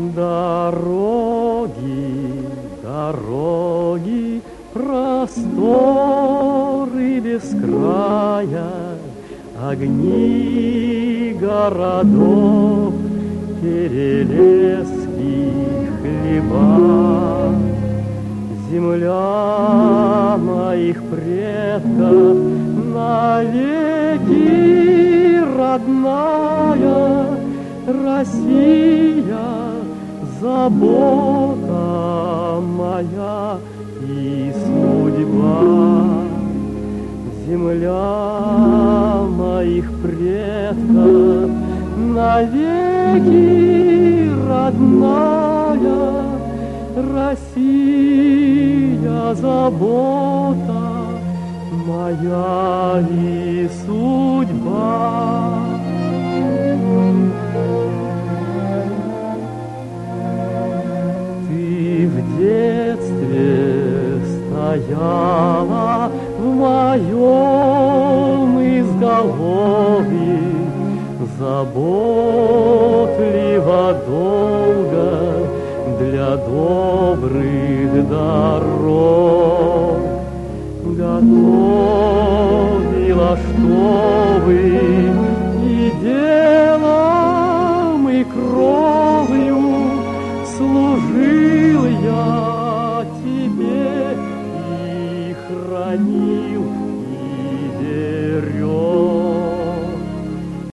Дороги, дороги, просторы без края, огни городов, перелески, хлеба. Земля моих предков навеки родная, Россия, забота моя и судьба. Земля моих предков навеки родная, Россия, забота моя и судьба. Ты в детстве стояла в моем изголовье, заботливо долго для добрых дорог. Готовила, чтобы